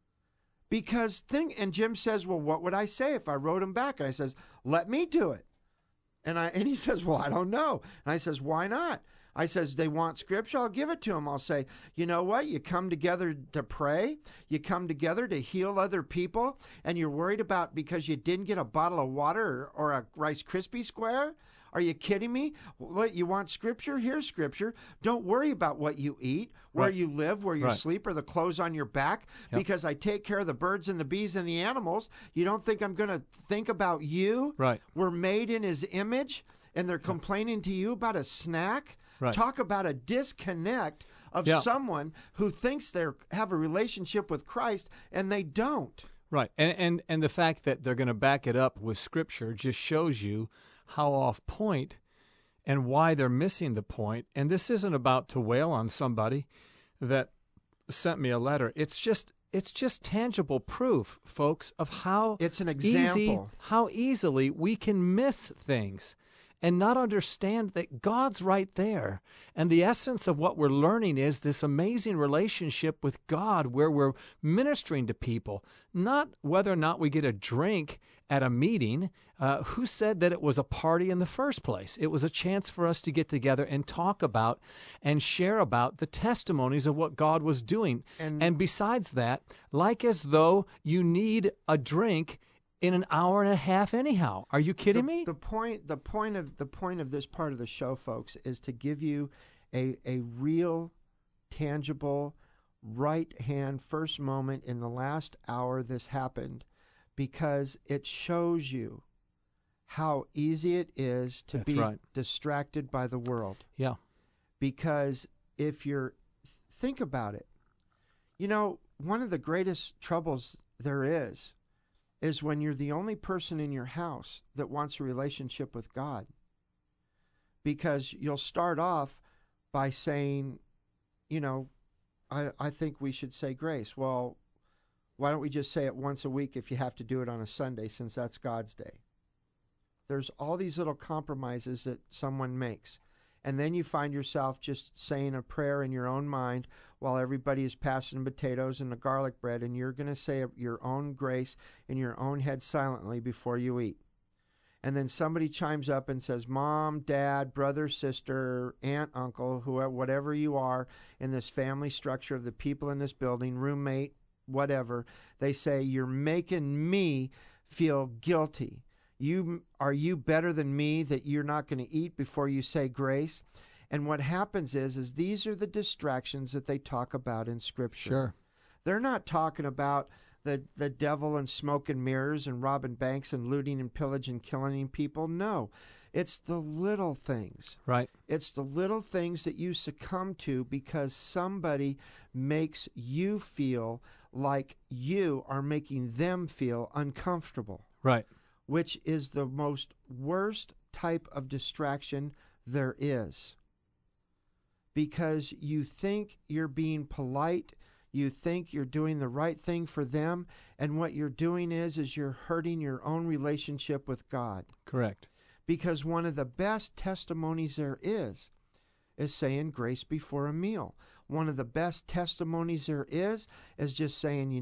Because and Jim says, well, what would I say if I wrote him back? And I says, let me do it. And he says, well, I don't know. And I says, why not? I says, they want scripture, I'll give it to them. I'll say, you know what? You come together to pray. You come together to heal other people. And you're worried about because you didn't get a bottle of water or a Rice Krispie square? Are you kidding me? Well, you want scripture? Here's scripture. Don't worry about what you eat, where you live, where you sleep, or the clothes on your back, because I take care of the birds and the bees and the animals. You don't think I'm going to think about you? Right. We're made in his image, and they're complaining to you about a snack? Right. Talk about a disconnect of someone who thinks they have a relationship with Christ, and they don't. Right. And the fact that they're going to back it up with Scripture just shows you how off point and why they're missing the point. And this isn't about to wail on somebody that sent me a letter. It's just tangible proof, folks, of how it's an example how easily we can miss things and not understand that God's right there. And the essence of what we're learning is this amazing relationship with God where we're ministering to people, not whether or not we get a drink at a meeting. Who said that it was a party in the first place? It was a chance for us to get together and talk about and share about the testimonies of what God was doing. And besides that, like as though you need a drink in an hour and a half anyhow. Are you kidding me? The point of this part of the show, folks, is to give you a real, tangible, right-hand first moment in the last hour this happened, because it shows you how easy it is to be distracted by the world. Yeah. Because think about it. You know, one of the greatest troubles there is when you're the only person in your house that wants a relationship with God. Because you'll start off by saying, you know, I think we should say grace. Well, why don't we just say it once a week if you have to do it on a Sunday, since that's God's day? There's all these little compromises that someone makes. And then you find yourself just saying a prayer in your own mind while everybody is passing potatoes and the garlic bread, and you're going to say your own grace in your own head silently before you eat. And then somebody chimes up and says, Mom, Dad, brother, sister, aunt, uncle, whoever, whatever you are in this family structure of the people in this building, roommate, whatever, they say, you're making me feel guilty. Are you better than me that you're not going to eat before you say grace? And what happens is these are the distractions that they talk about in Scripture. Sure. They're not talking about the devil and smoke and mirrors and robbing banks and looting and pillaging and killing people. No, it's the little things. Right. It's the little things that you succumb to because somebody makes you feel like you are making them feel uncomfortable. Right. Which is the most worst type of distraction there is. Because you think you're being polite, you think you're doing the right thing for them, and what you're doing is you're hurting your own relationship with God. Correct. Because one of the best testimonies there is saying grace before a meal. One of the best testimonies there is just saying,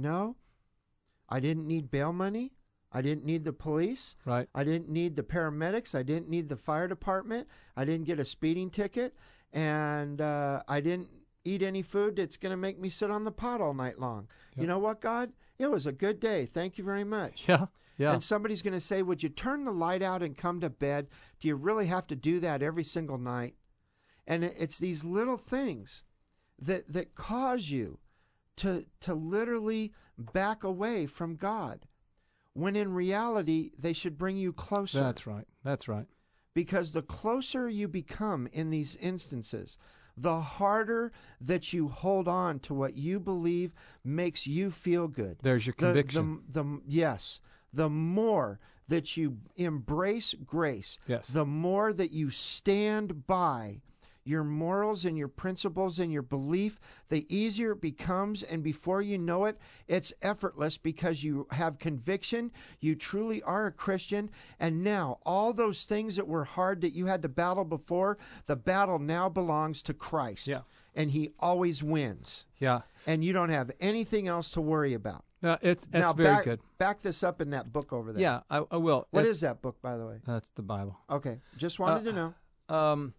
I didn't need bail money. I didn't need the police. Right. I didn't need the paramedics. I didn't need the fire department. I didn't get a speeding ticket. And I didn't eat any food that's going to make me sit on the pot all night long. Yep. You know what, God? It was a good day. Thank you very much. Yeah, yeah. And somebody's going to say, would you turn the light out and come to bed? Do you really have to do that every single night? And it's these little things that cause you to literally back away from God, when in reality, they should bring you closer. That's right. That's right. Because the closer you become in these instances, the harder that you hold on to what you believe makes you feel good. There's your conviction. Yes. The more that you embrace grace, yes, the more that you stand by your morals and your principles and your belief, the easier it becomes. And before you know it, it's effortless because you have conviction. You truly are a Christian. And now all those things that were hard that you had to battle before, the battle now belongs to Christ. Yeah. And he always wins. Yeah. And you don't have anything else to worry about. No, it's very good. Back this up in that book over there. Yeah, I will. What is that book, by the way? That's the Bible. Okay. Just wanted to know.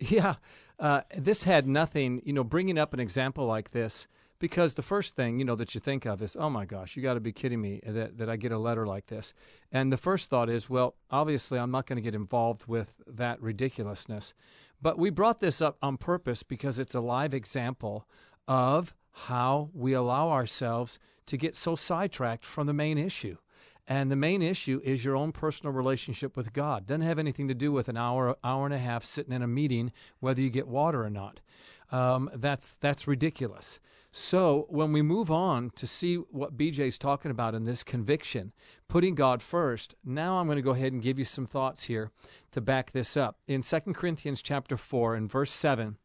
This had nothing, bringing up an example like this, because the first thing, that you think of is, oh my gosh, you got to be kidding me that I get a letter like this. And the first thought is, well, obviously I'm not going to get involved with that ridiculousness. But we brought this up on purpose because it's a live example of how we allow ourselves to get so sidetracked from the main issue. And the main issue is your own personal relationship with God. Doesn't have anything to do with an hour and a half sitting in a meeting, whether you get water or not. That's ridiculous. So when we move on to see what BJ's talking about in this conviction, putting God first, now I'm going to go ahead and give you some thoughts here to back this up. In 2 Corinthians chapter 4 and verse 7,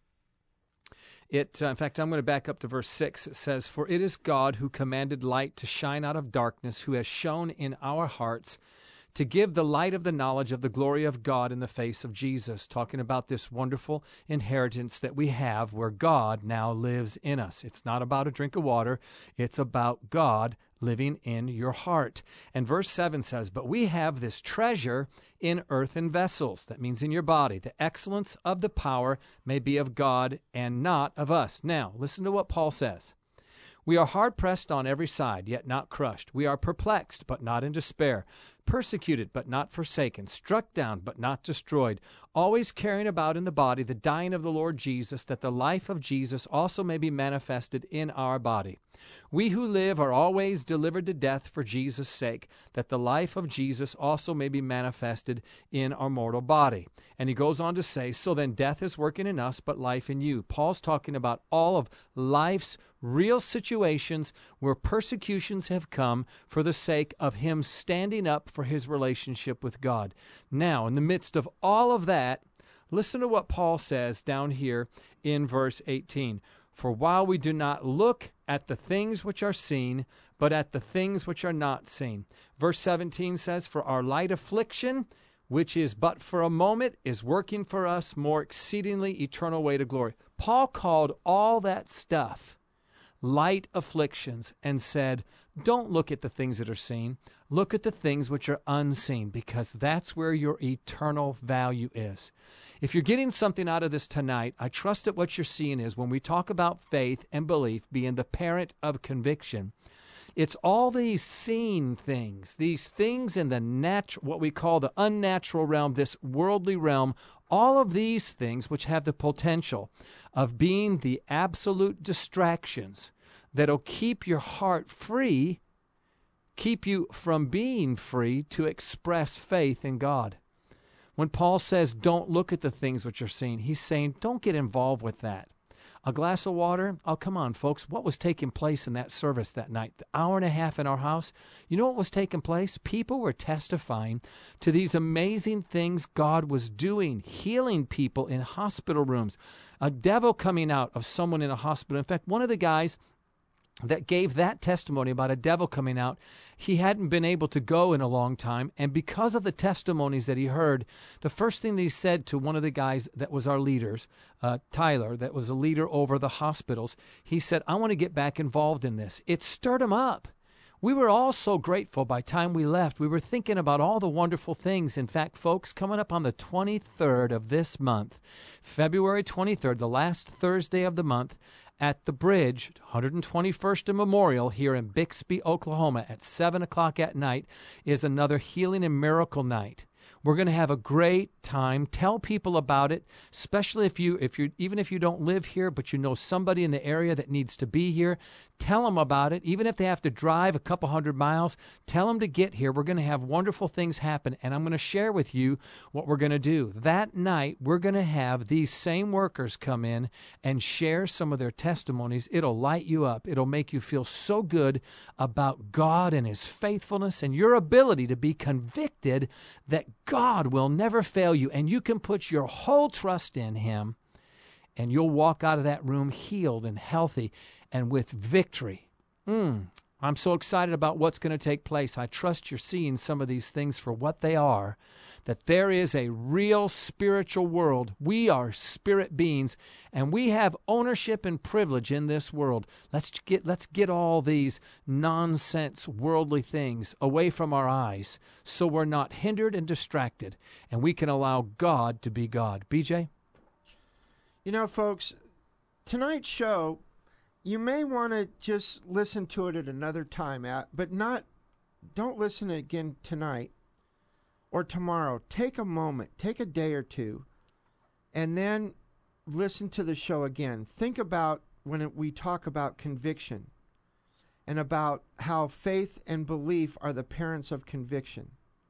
in fact, I'm going to back up to verse 6. It says, "For it is God who commanded light to shine out of darkness, who has shone in our hearts to give the light of the knowledge of the glory of God in the face of Jesus," talking about this wonderful inheritance that we have where God now lives in us. It's not about a drink of water. It's about God living in your heart. And verse 7 says, "But we have this treasure in earthen vessels," that means in your body, "the excellence of the power may be of God and not of us." Now, listen to what Paul says. "We are hard-pressed on every side, yet not crushed. We are perplexed, but not in despair. Persecuted, but not forsaken. Struck down, but not destroyed. Always carrying about in the body the dying of the Lord Jesus, that the life of Jesus also may be manifested in our body. We who live are always delivered to death for Jesus' sake, that the life of Jesus also may be manifested in our mortal body." And he goes on to say, "So then death is working in us, but life in you." Paul's talking about all of life's real situations where persecutions have come for the sake of him standing up for his relationship with God. Now, in the midst of all of that, listen to what Paul says down here in verse 18. "For while we do not look at the things which are seen, but at the things which are not seen." Verse 17 says, "For our light affliction, which is but for a moment, is working for us more exceedingly eternal way to glory. Paul called all that stuff light afflictions and said, don't look at the things that are seen. Look at the things which are unseen, because that's where your eternal value is. If you're getting something out of this tonight, I trust that what you're seeing is when we talk about faith and belief being the parent of conviction, it's all these seen things, these things in the natural, what we call the unnatural realm, this worldly realm, all of these things which have the potential of being the absolute distractions that'll keep your heart free, keep you from being free to express faith in God. When Paul says, don't look at the things which are seen, he's saying, don't get involved with that. A glass of water? Oh, come on, folks. What was taking place in that service that night? The hour and a half in our house? You know what was taking place? People were testifying to these amazing things God was doing, healing people in hospital rooms, a devil coming out of someone in a hospital. In fact, one of the guys that gave that testimony about a devil coming out, he hadn't been able to go in a long time, and because of the testimonies that he heard, the first thing that he said to one of the guys that was our leaders, Tyler, that was a leader over the hospitals, he said, I want to get back involved in this. It stirred him up. We were all so grateful by the time we left. We were thinking about all the wonderful things. In fact, folks, coming up on the 23rd of this month, February 23rd, the last Thursday of the month, at the bridge, 121st and Memorial here in Bixby, Oklahoma at 7 o'clock at night is another healing and miracle night. We're going to have a great time. Tell people about it, especially if you even if you don't live here, but you know somebody in the area that needs to be here. Tell them about it. Even if they have to drive a couple hundred miles, tell them to get here. We're going to have wonderful things happen, and I'm going to share with you what we're going to do. That night, we're going to have these same workers come in and share some of their testimonies. It'll light you up. It'll make you feel so good about God and His faithfulness and your ability to be convicted that God will never fail you, and you can put your whole trust in Him, and you'll walk out of that room healed and healthy and with victory. I'm so excited about what's going to take place. I trust you're seeing some of these things for what they are, that there is a real spiritual world. We are spirit beings, and we have ownership and privilege in this world. Let's get all these nonsense worldly things away from our eyes so we're not hindered and distracted, and we can allow God to be God. BJ? You know, folks, tonight's show, you may want to just listen to it at another time, but don't listen again tonight or tomorrow. Take a moment, take a day or two, and then listen to the show again. Think about when we talk about conviction and about how faith and belief are the parents of conviction.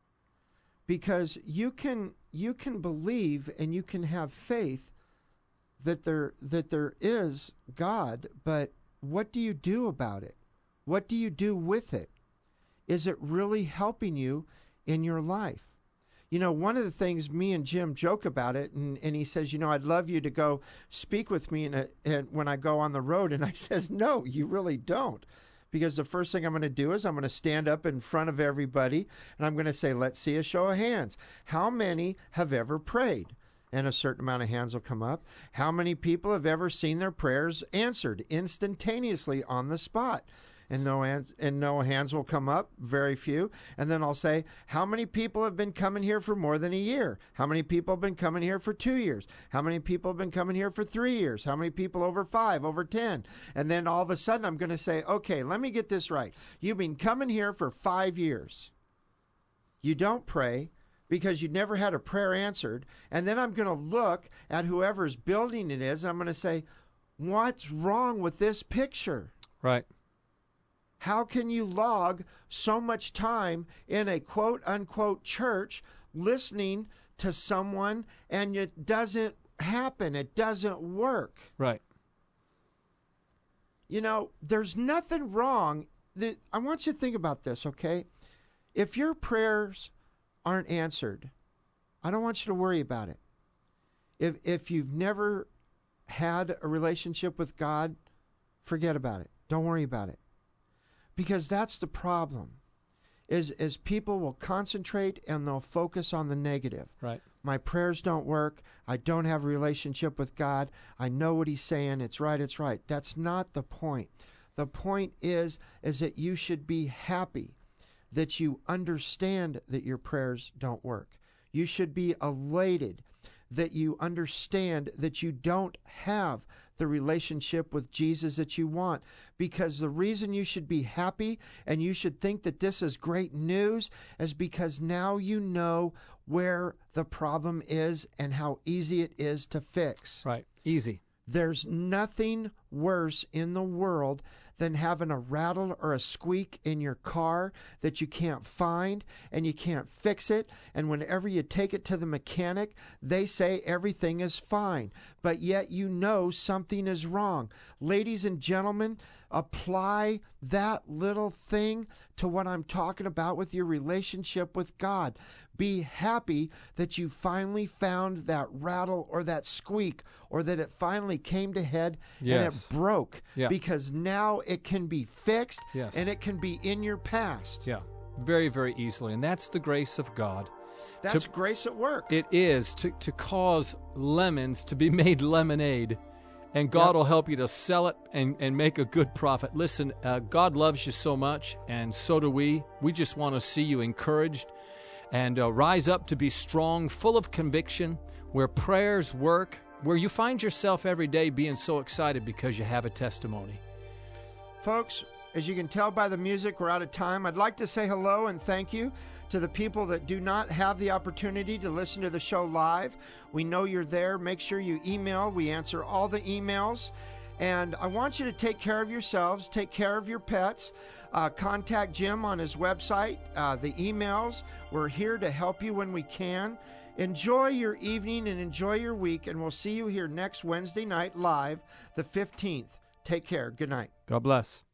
Because you can believe and you can have faith that there is God, but what do you do about it? What do you do with it? Is it really helping you in your life? You know, one of the things me and Jim joke about it, and he says, you know, I'd love you to go speak with me when I go on the road. And I says, no, you really don't. Because the first thing I'm going to do is I'm going to stand up in front of everybody, and I'm going to say, let's see a show of hands. How many have ever prayed? And a certain amount of hands will come up. How many people have ever seen their prayers answered instantaneously on the spot? And no hands will come up, very few. And then I'll say, how many people have been coming here for more than a year? How many people have been coming here for 2 years? How many people have been coming here for 3 years? How many people over 5, over 10? And then all of a sudden I'm going to say, okay, let me get this right. You've been coming here for 5 years. You don't pray because you never had a prayer answered. And then I'm going to look at whoever's building it is, and I'm going to say, what's wrong with this picture? Right. How can you log so much time in a quote-unquote church listening to someone and it doesn't happen? It doesn't work. Right. You know, there's nothing wrong. I want you to think about this, okay? If your prayers aren't answered, I don't want you to worry about it. If you've never had a relationship with God, forget about it. Don't worry about it. Because that's the problem. is people will concentrate and they'll focus on the negative. Right. My prayers don't work. I don't have a relationship with God. I know what he's saying. It's right. It's right. That's not the point. The point is that you should be happy that you understand that your prayers don't work. You should be elated that you understand that you don't have the relationship with Jesus that you want. Because the reason you should be happy and you should think that this is great news is because now you know where the problem is and how easy it is to fix. Right. Easy. There's nothing worse in the world than having a rattle or a squeak in your car that you can't find and you can't fix it. And whenever you take it to the mechanic, they say everything is fine, but yet you know something is wrong. Ladies and gentlemen, apply that little thing to what I'm talking about with your relationship with God. Be happy that you finally found that rattle or that squeak, or that it finally came to head and it broke. Yeah. Because now it can be fixed Yes. and it can be in your past. Yeah. Very, very easily. And that's the grace of God. That's grace at work. It is to cause lemons to be made lemonade. And God will help you to sell it and make a good profit. Listen, God loves you so much, and so do we. We just want to see you encouraged and rise up to be strong, full of conviction, where prayers work, where you find yourself every day being so excited because you have a testimony. Folks, as you can tell by the music, we're out of time. I'd like to say hello and thank you to the people that do not have the opportunity to listen to the show live. We know you're there. Make sure you email. We answer all the emails. And I want you to take care of yourselves, take care of your pets. Contact Jim on his website, the emails. We're here to help you when we can. Enjoy your evening and enjoy your week, and we'll see you here next Wednesday night live, the 15th. Take care. Good night. God bless.